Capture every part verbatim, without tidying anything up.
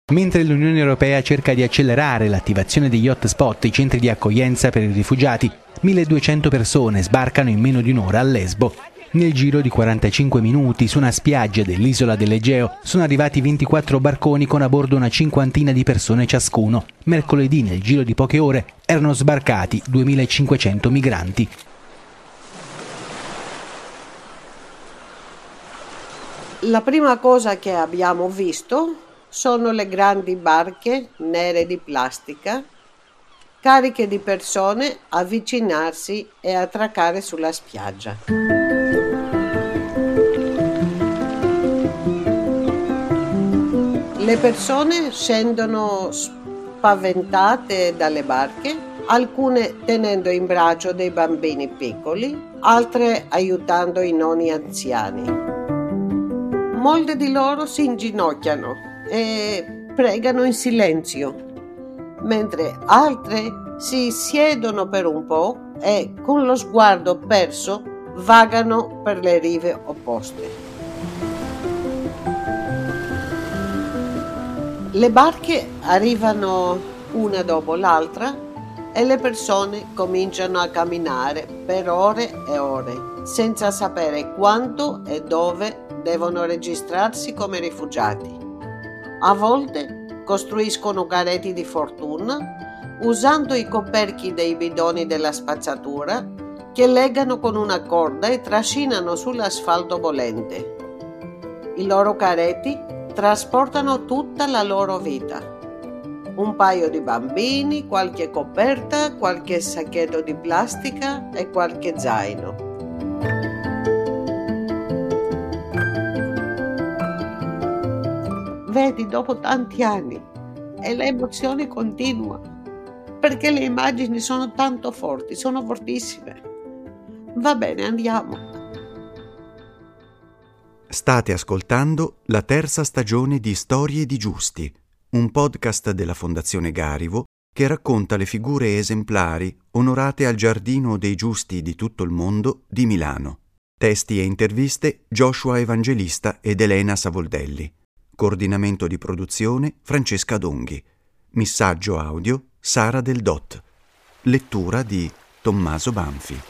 Mentre l'Unione Europea cerca di accelerare l'attivazione degli hotspot, i centri di accoglienza per i rifugiati, milleduecento persone sbarcano in meno di un'ora a Lesbo. Nel giro di quarantacinque minuti, su una spiaggia dell'isola dell'Egeo, sono arrivati ventiquattro barconi con a bordo una cinquantina di persone ciascuno. Mercoledì, nel giro di poche ore, erano sbarcati duemilacinquecento migranti. La prima cosa che abbiamo visto sono le grandi barche nere di plastica, cariche di persone, avvicinarsi e attraccare sulla spiaggia. Le persone scendono spaventate dalle barche, alcune tenendo in braccio dei bambini piccoli, altre aiutando i nonni anziani. Molte di loro si inginocchiano e pregano in silenzio, mentre altre si siedono per un po' e con lo sguardo perso vagano per le rive opposte. Le barche arrivano una dopo l'altra e le persone cominciano a camminare per ore e ore, senza sapere quando e dove devono registrarsi come rifugiati. A volte costruiscono carretti di fortuna usando i coperchi dei bidoni della spazzatura che legano con una corda e trascinano sull'asfalto bollente. I loro carretti trasportano tutta la loro vita. Un paio di bambini, qualche coperta, qualche sacchetto di plastica e qualche zaino. Vedi, dopo tanti anni, e l'emozione continua, perché le immagini sono tanto forti, sono fortissime. Va bene, andiamo. State ascoltando la terza stagione di Storie di Giusti, un podcast della Fondazione Garivo che racconta le figure esemplari onorate al Giardino dei Giusti di tutto il mondo di Milano. Testi e interviste Joshua Evangelista ed Elena Savoldelli. Coordinamento di produzione Francesca Donghi. Missaggio audio Sara Del Dot. Lettura di Tommaso Banfi.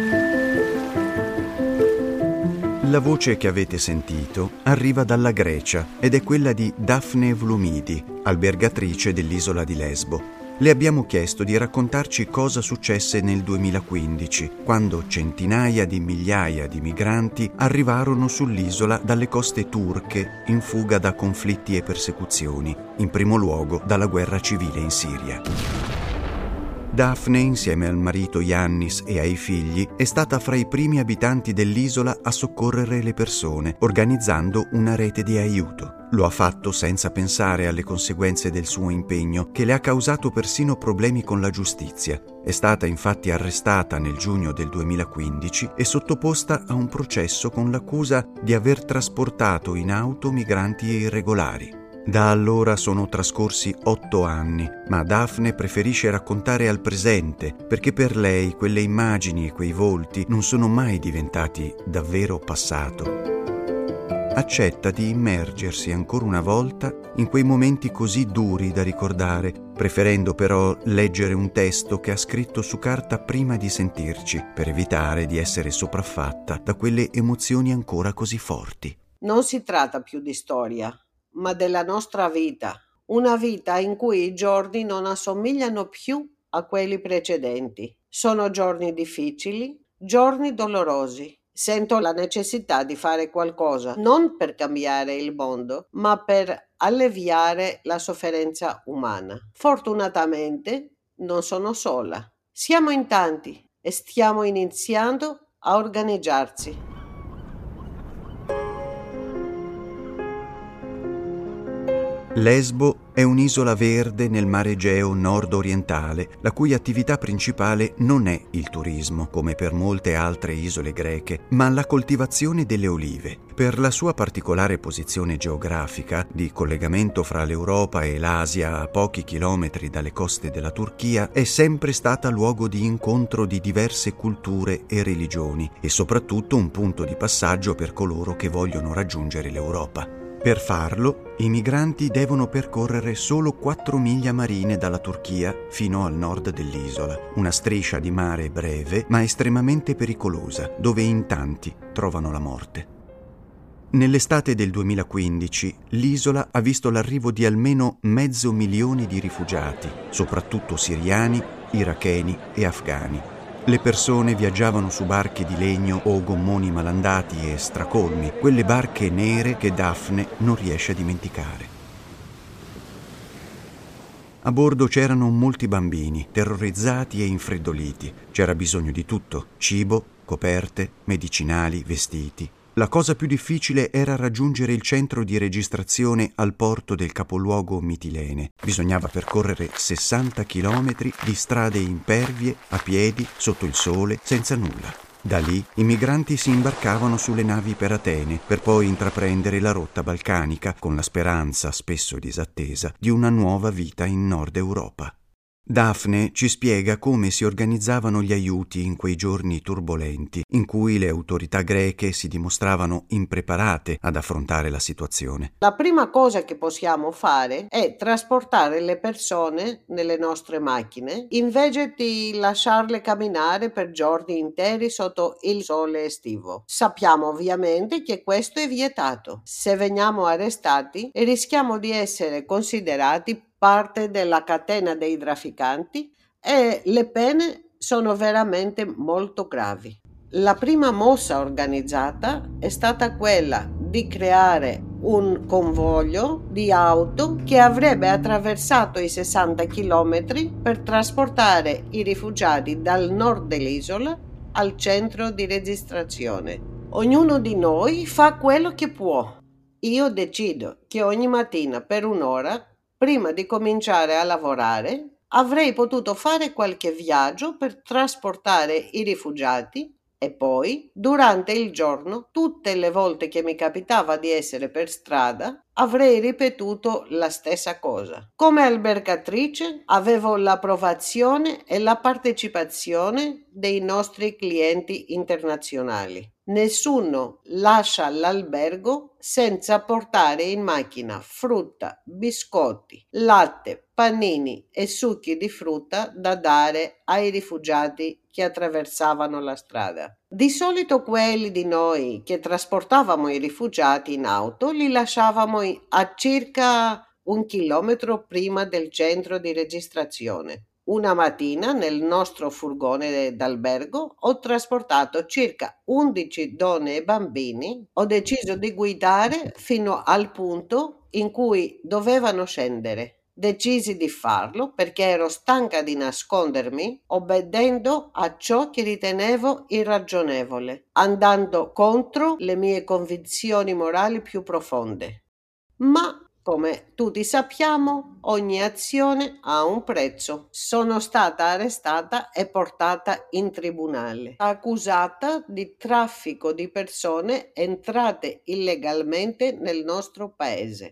La voce che avete sentito arriva dalla Grecia ed è quella di Daphne Evlumidi, albergatrice dell'isola di Lesbo. Le abbiamo chiesto di raccontarci cosa successe nel duemilaquindici, quando centinaia di migliaia di migranti arrivarono sull'isola dalle coste turche in fuga da conflitti e persecuzioni, in primo luogo dalla guerra civile in Siria. Daphne, insieme al marito Yannis e ai figli, è stata fra i primi abitanti dell'isola a soccorrere le persone, organizzando una rete di aiuto. Lo ha fatto senza pensare alle conseguenze del suo impegno, che le ha causato persino problemi con la giustizia. È stata infatti arrestata nel giugno del duemilaquindici e sottoposta a un processo con l'accusa di aver trasportato in auto migranti irregolari. Da allora sono trascorsi otto anni, ma Daphne preferisce raccontare al presente, perché per lei quelle immagini e quei volti non sono mai diventati davvero passato. Accetta di immergersi ancora una volta in quei momenti così duri da ricordare, preferendo però leggere un testo che ha scritto su carta prima di sentirci, per evitare di essere sopraffatta da quelle emozioni ancora così forti. Non si tratta più di storia, ma della nostra vita, una vita in cui i giorni non assomigliano più a quelli precedenti. Sono giorni difficili, giorni dolorosi. Sento la necessità di fare qualcosa, non per cambiare il mondo, ma per alleviare la sofferenza umana. Fortunatamente non sono sola. Siamo in tanti e stiamo iniziando a organizzarci. Lesbo è un'isola verde nel mare Egeo nord-orientale, la cui attività principale non è il turismo, come per molte altre isole greche, ma la coltivazione delle olive. Per la sua particolare posizione geografica, di collegamento fra l'Europa e l'Asia a pochi chilometri dalle coste della Turchia, è sempre stata luogo di incontro di diverse culture e religioni, e soprattutto un punto di passaggio per coloro che vogliono raggiungere l'Europa. Per farlo, i migranti devono percorrere solo quattro miglia marine dalla Turchia fino al nord dell'isola, una striscia di mare breve ma estremamente pericolosa, dove in tanti trovano la morte. Nell'estate del duemilaquindici l'isola ha visto l'arrivo di almeno mezzo milione di rifugiati, soprattutto siriani, iracheni e afghani. Le persone viaggiavano su barche di legno o gommoni malandati e stracolmi, quelle barche nere che Daphne non riesce a dimenticare. A bordo c'erano molti bambini, terrorizzati e infreddoliti. C'era bisogno di tutto: cibo, coperte, medicinali, vestiti. La cosa più difficile era raggiungere il centro di registrazione al porto del capoluogo Mitilene. Bisognava percorrere sessanta chilometri di strade impervie, a piedi, sotto il sole, senza nulla. Da lì i migranti si imbarcavano sulle navi per Atene, per poi intraprendere la rotta balcanica con la speranza, spesso disattesa, di una nuova vita in Nord Europa. Daphne ci spiega come si organizzavano gli aiuti in quei giorni turbolenti, in cui le autorità greche si dimostravano impreparate ad affrontare la situazione. La prima cosa che possiamo fare è trasportare le persone nelle nostre macchine invece di lasciarle camminare per giorni interi sotto il sole estivo. Sappiamo ovviamente che questo è vietato. Se veniamo arrestati, rischiamo di essere considerati parte della catena dei trafficanti e le pene sono veramente molto gravi. La prima mossa organizzata è stata quella di creare un convoglio di auto che avrebbe attraversato i sessanta chilometri per trasportare i rifugiati dal nord dell'isola al centro di registrazione. Ognuno di noi fa quello che può. Io decido che ogni mattina per un'ora, prima di cominciare a lavorare, avrei potuto fare qualche viaggio per trasportare i rifugiati e poi, durante il giorno, tutte le volte che mi capitava di essere per strada, avrei ripetuto la stessa cosa. Come albergatrice avevo l'approvazione e la partecipazione dei nostri clienti internazionali. Nessuno lascia l'albergo senza portare in macchina frutta, biscotti, latte, panini e succhi di frutta da dare ai rifugiati che attraversavano la strada. Di solito quelli di noi che trasportavamo i rifugiati in auto li lasciavamo a circa un chilometro prima del centro di registrazione. Una mattina nel nostro furgone d'albergo ho trasportato circa undici donne e bambini. Ho deciso di guidare fino al punto in cui dovevano scendere. Decisi di farlo perché ero stanca di nascondermi, obbedendo a ciò che ritenevo irragionevole, andando contro le mie convinzioni morali più profonde. Ma come tutti sappiamo, ogni azione ha un prezzo. Sono stata arrestata e portata in tribunale, accusata di traffico di persone entrate illegalmente nel nostro paese.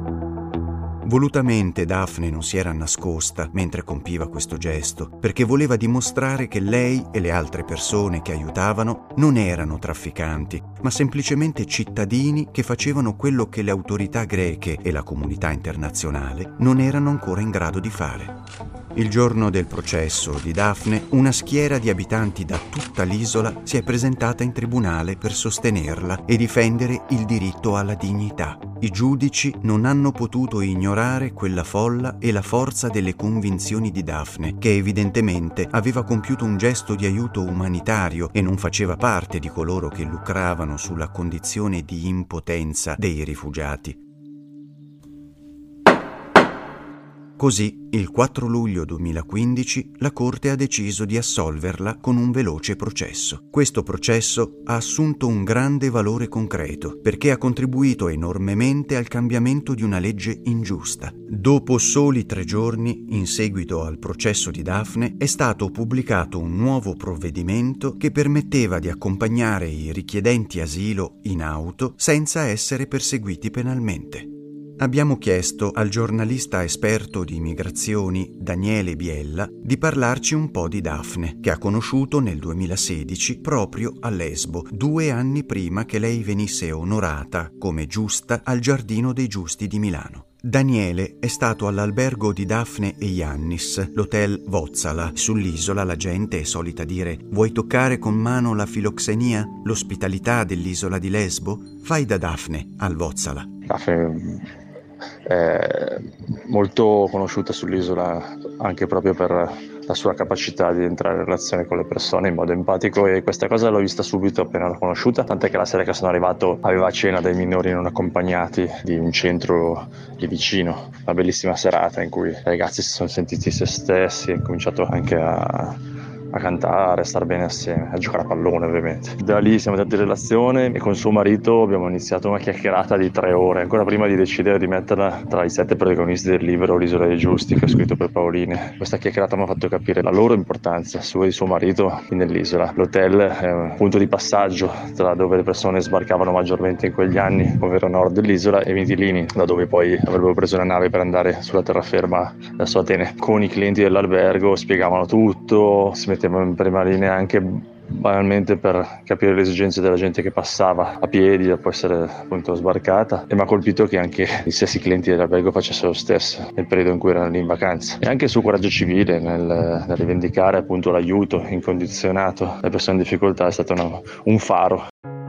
Volutamente Daphne non si era nascosta mentre compiva questo gesto, perché voleva dimostrare che lei e le altre persone che aiutavano non erano trafficanti, ma semplicemente cittadini che facevano quello che le autorità greche e la comunità internazionale non erano ancora in grado di fare. Il giorno del processo di Daphne, una schiera di abitanti da tutta l'isola si è presentata in tribunale per sostenerla e difendere il diritto alla dignità. I giudici non hanno potuto ignorare quella folla e la forza delle convinzioni di Daphne, che evidentemente aveva compiuto un gesto di aiuto umanitario e non faceva parte di coloro che lucravano sulla condizione di impotenza dei rifugiati. Così, il quattro luglio duemilaquindici, la Corte ha deciso di assolverla con un veloce processo. Questo processo ha assunto un grande valore concreto, perché ha contribuito enormemente al cambiamento di una legge ingiusta. Dopo soli tre giorni, in seguito al processo di Daphne, è stato pubblicato un nuovo provvedimento che permetteva di accompagnare i richiedenti asilo in auto senza essere perseguiti penalmente. Abbiamo chiesto al giornalista esperto di migrazioni Daniele Biella di parlarci un po' di Dafne, che ha conosciuto nel duemilasedici proprio a Lesbo, due anni prima che lei venisse onorata come giusta al Giardino dei Giusti di Milano. Daniele è stato all'albergo di Dafne e Iannis, l'hotel Vozzala. Sull'isola la gente è solita dire: vuoi toccare con mano la filoxenia, l'ospitalità dell'isola di Lesbo? Fai da Dafne al Vozzala. Dafne è molto conosciuta sull'isola anche proprio per la sua capacità di entrare in relazione con le persone in modo empatico, e questa cosa l'ho vista subito appena l'ho conosciuta, tant'è che la sera che sono arrivato aveva cena dei minori non accompagnati di un centro lì vicino, una bellissima serata in cui i ragazzi si sono sentiti se stessi e cominciato anche a a cantare, a star bene assieme, a giocare a pallone ovviamente. Da lì siamo andati in relazione e con suo marito abbiamo iniziato una chiacchierata di tre ore, ancora prima di decidere di metterla tra i sette protagonisti del libro L'isola dei Giusti, che ho scritto per Pauline. Questa chiacchierata mi ha fatto capire la loro importanza, sua e di suo marito, nell'isola. L'hotel è un punto di passaggio tra dove le persone sbarcavano maggiormente in quegli anni, ovvero a nord dell'isola, e Mitilini, da dove poi avrebbero preso una nave per andare sulla terraferma verso Atene. Con i clienti dell'albergo spiegavano tutto, si mettevano in prima linea anche banalmente per capire le esigenze della gente che passava a piedi dopo essere appunto sbarcata, e mi ha colpito che anche gli stessi clienti dell'albergo facessero lo stesso nel periodo in cui erano lì in vacanza. E anche il suo coraggio civile nel, nel rivendicare appunto l'aiuto incondizionato alle persone in difficoltà è stato una, un faro.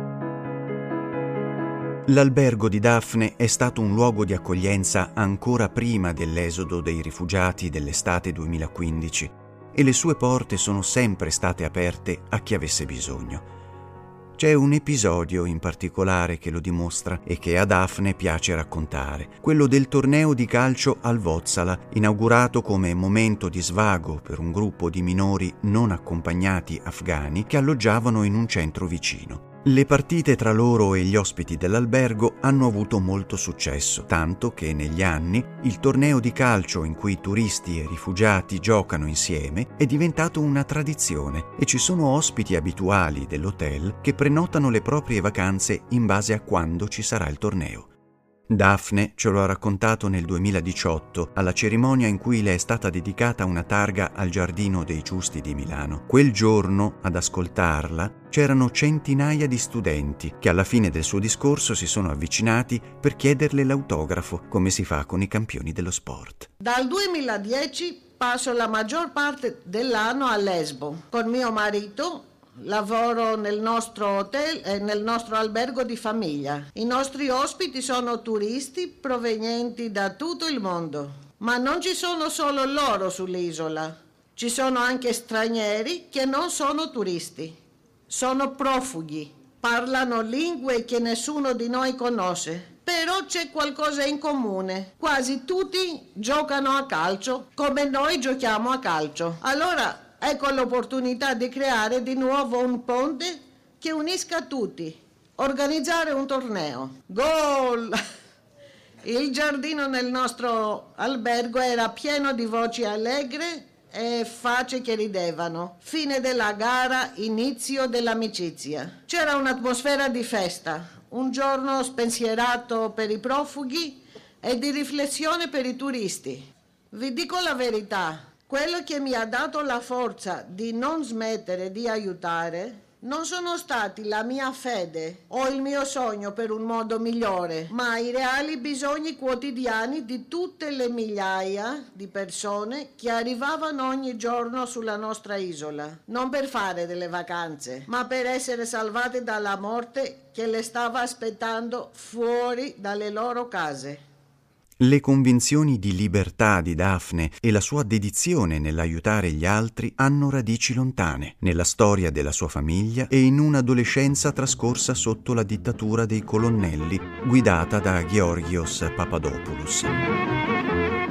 L'albergo di Dafne è stato un luogo di accoglienza ancora prima dell'esodo dei rifugiati dell'estate duemilaquindici, e le sue porte sono sempre state aperte a chi avesse bisogno. C'è un episodio in particolare che lo dimostra e che a Dafne piace raccontare, quello del torneo di calcio al Vozzala, inaugurato come momento di svago per un gruppo di minori non accompagnati afghani che alloggiavano in un centro vicino. Le partite tra loro e gli ospiti dell'albergo hanno avuto molto successo, tanto che negli anni il torneo di calcio in cui turisti e rifugiati giocano insieme è diventato una tradizione, e ci sono ospiti abituali dell'hotel che prenotano le proprie vacanze in base a quando ci sarà il torneo. Dafne ce lo ha raccontato nel duemiladiciotto, alla cerimonia in cui le è stata dedicata una targa al Giardino dei Giusti di Milano. Quel giorno, ad ascoltarla, c'erano centinaia di studenti che alla fine del suo discorso si sono avvicinati per chiederle l'autografo, come si fa con i campioni dello sport. Dal duemiladieci passo la maggior parte dell'anno a Lesbo con mio marito. Lavoro nel nostro hotel e nel nostro albergo di famiglia. I nostri ospiti sono turisti provenienti da tutto il mondo, ma non ci sono solo loro sull'isola. Ci sono anche stranieri che non sono turisti, sono profughi, parlano lingue che nessuno di noi conosce. Però c'è qualcosa in comune. Quasi tutti giocano a calcio come noi giochiamo a calcio. Allora ecco l'opportunità di creare di nuovo un ponte che unisca tutti, organizzare un torneo. Gol! Il giardino nel nostro albergo era pieno di voci allegre e facce che ridevano. Fine della gara, inizio dell'amicizia. C'era un'atmosfera di festa, un giorno spensierato per i profughi e di riflessione per i turisti. Vi dico la verità. Quello che mi ha dato la forza di non smettere di aiutare non sono stati la mia fede o il mio sogno per un mondo migliore, ma i reali bisogni quotidiani di tutte le migliaia di persone che arrivavano ogni giorno sulla nostra isola, non per fare delle vacanze, ma per essere salvate dalla morte che le stava aspettando fuori dalle loro case. Le convinzioni di libertà di Dafne e la sua dedizione nell'aiutare gli altri hanno radici lontane, nella storia della sua famiglia e in un'adolescenza trascorsa sotto la dittatura dei colonnelli, guidata da Georgios Papadopoulos.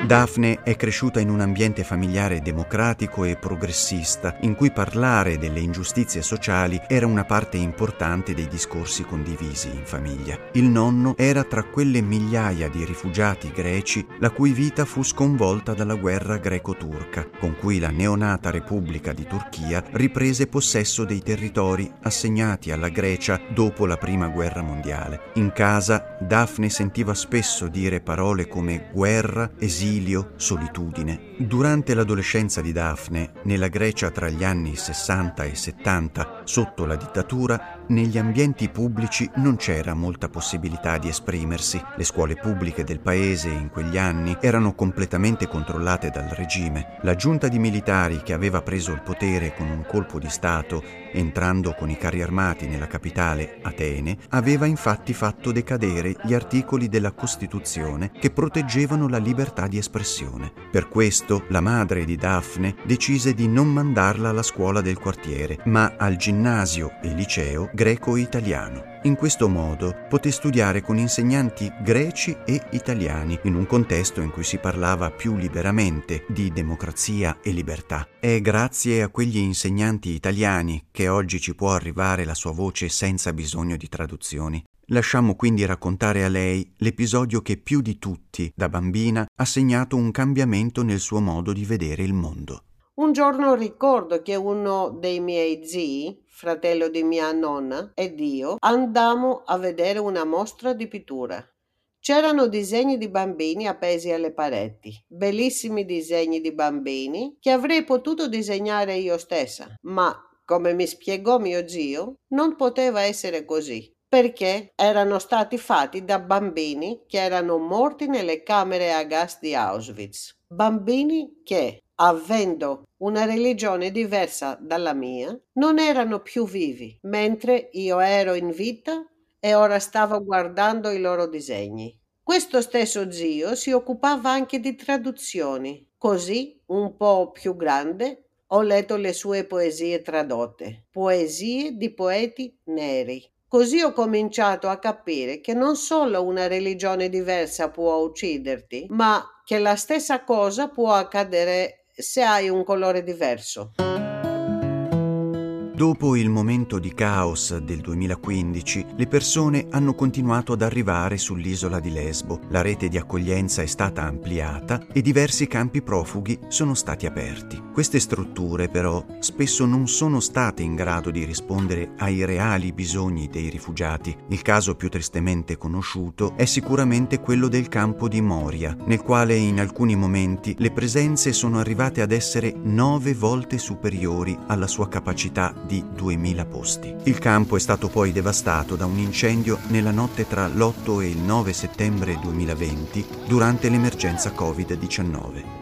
Daphne è cresciuta in un ambiente familiare democratico e progressista, in cui parlare delle ingiustizie sociali era una parte importante dei discorsi condivisi in famiglia. Il nonno era tra quelle migliaia di rifugiati greci la cui vita fu sconvolta dalla guerra greco-turca, con cui la neonata Repubblica di Turchia riprese possesso dei territori assegnati alla Grecia dopo la Prima Guerra Mondiale. In casa, Daphne sentiva spesso dire parole come guerra, esilio, solitudine. Durante l'adolescenza di Daphne, nella Grecia tra gli anni sessanta e settanta, sotto la dittatura, negli ambienti pubblici non c'era molta possibilità di esprimersi. Le scuole pubbliche del paese in quegli anni erano completamente controllate dal regime. La giunta di militari che aveva preso il potere con un colpo di Stato, entrando con i carri armati nella capitale, Atene, aveva infatti fatto decadere gli articoli della Costituzione che proteggevano la libertà di espressione. Per questo la madre di Daphne decise di non mandarla alla scuola del quartiere, ma al ginnasio e liceo greco-italiano. In questo modo poté studiare con insegnanti greci e italiani, in un contesto in cui si parlava più liberamente di democrazia e libertà. È grazie a quegli insegnanti italiani che oggi ci può arrivare la sua voce senza bisogno di traduzioni. Lasciamo quindi raccontare a lei l'episodio che più di tutti, da bambina, ha segnato un cambiamento nel suo modo di vedere il mondo. Un giorno ricordo che uno dei miei zii, fratello di mia nonna, ed io andammo a vedere una mostra di pittura. C'erano disegni di bambini appesi alle pareti, bellissimi disegni di bambini che avrei potuto disegnare io stessa, ma, come mi spiegò mio zio, non poteva essere così, perché erano stati fatti da bambini che erano morti nelle camere a gas di Auschwitz. Bambini che, avendo una religione diversa dalla mia, non erano più vivi, mentre io ero in vita e ora stavo guardando i loro disegni. Questo stesso zio si occupava anche di traduzioni. Così, un po' più grande, ho letto le sue poesie tradotte, poesie di poeti neri. Così ho cominciato a capire che non solo una religione diversa può ucciderti, ma che la stessa cosa può accadere se hai un colore diverso. Dopo il momento di caos del duemilaquindici, le persone hanno continuato ad arrivare sull'isola di Lesbo. La rete di accoglienza è stata ampliata e diversi campi profughi sono stati aperti. Queste strutture, però, spesso non sono state in grado di rispondere ai reali bisogni dei rifugiati. Il caso più tristemente conosciuto è sicuramente quello del campo di Moria, nel quale in alcuni momenti le presenze sono arrivate ad essere nove volte superiori alla sua capacità di duemila posti. Il campo è stato poi devastato da un incendio nella notte tra l'otto e il nove settembre duemilaventi durante l'emergenza covid diciannove.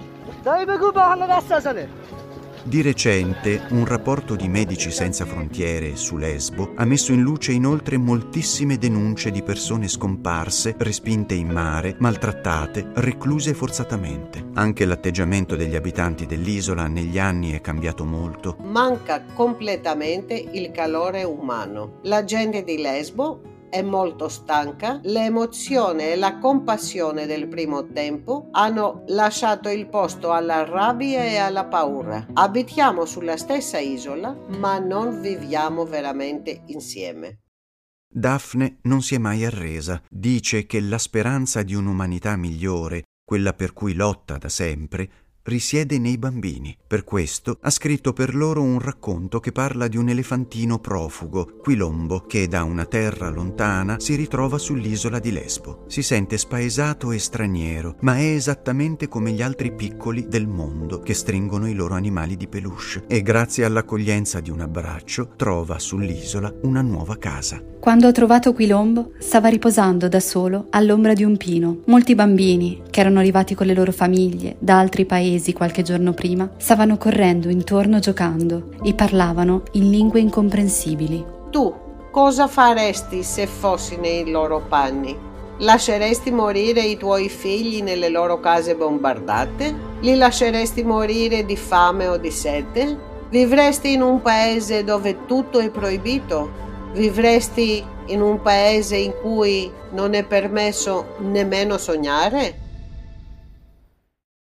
Di recente, un rapporto di Medici Senza Frontiere su Lesbo ha messo in luce inoltre moltissime denunce di persone scomparse, respinte in mare, maltrattate, recluse forzatamente. Anche l'atteggiamento degli abitanti dell'isola negli anni è cambiato molto. Manca completamente il calore umano. La gente di Lesbo è molto stanca, l'emozione e la compassione del primo tempo hanno lasciato il posto alla rabbia e alla paura. Abitiamo sulla stessa isola, ma non viviamo veramente insieme. Daphne non si è mai arresa. Dice che la speranza di un'umanità migliore, quella per cui lotta da sempre, risiede nei bambini. Per questo ha scritto per loro un racconto che parla di un elefantino profugo, Quilombo, che da una terra lontana si ritrova sull'isola di Lesbo. Si sente spaesato e straniero, ma è esattamente come gli altri piccoli del mondo che stringono i loro animali di peluche e grazie all'accoglienza di un abbraccio trova sull'isola una nuova casa. Quando ho trovato Quilombo, stava riposando da solo all'ombra di un pino. Molti bambini, che erano arrivati con le loro famiglie da altri paesi qualche giorno prima, stavano correndo intorno giocando e parlavano in lingue incomprensibili. Tu cosa faresti se fossi nei loro panni? Lasceresti morire i tuoi figli nelle loro case bombardate? Li lasceresti morire di fame o di sete? Vivresti in un paese dove tutto è proibito? Vivresti in un paese in cui non è permesso nemmeno sognare?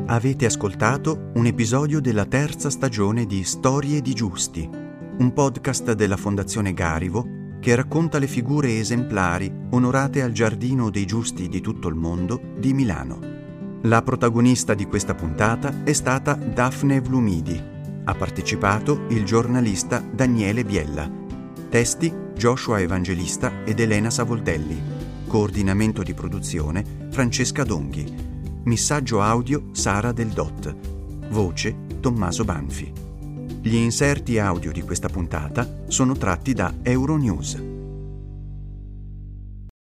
Avete ascoltato un episodio della terza stagione di Storie di Giusti, un podcast della Fondazione Garivo che racconta le figure esemplari onorate al Giardino dei Giusti di tutto il mondo di Milano. La protagonista di questa puntata è stata Daphne Влumidi. Ha partecipato il giornalista Daniele Biella. Testi Joshua Evangelista ed Elena Savoldelli. Coordinamento di produzione Francesca Donghi. Missaggio audio Sara Del Dot. Voce Tommaso Banfi. Gli inserti audio di questa puntata sono tratti da Euronews.